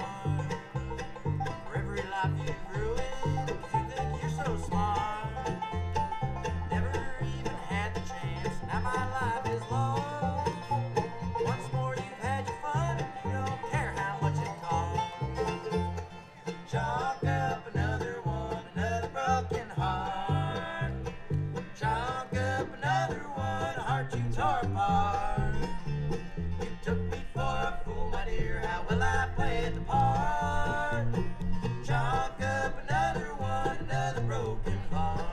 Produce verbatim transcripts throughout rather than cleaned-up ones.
heart. For every life you've ruined, 'cause you think you're so smart. Never even had the chance, now my life is lost. Once more you've had your fun, and you don't care how much it costs. Chalk up another one, another broken heart. Chalk up another one, a heart you tore apart. You took me for a fool, my dear, how will I play the part? Chalk up another one, another broken heart.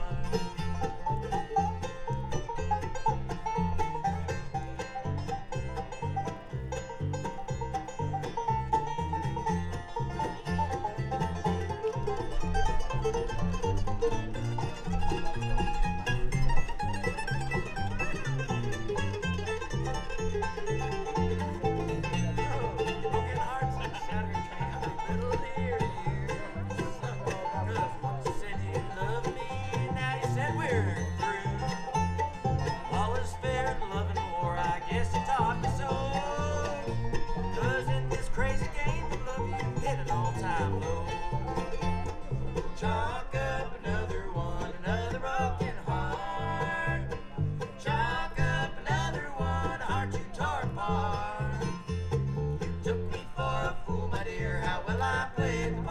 Broken hearts and shattered dreams, little dear you. 'Cause once you said you loved me, now you said we're through. All is fair in love and war, I guess you taught me so. 'Cause in this crazy game of love, you hit an all-time low. Chalk up another one, another broken heart. Chalk up another one, a heart you tore apart. You took me for a fool, my dear, how will I play the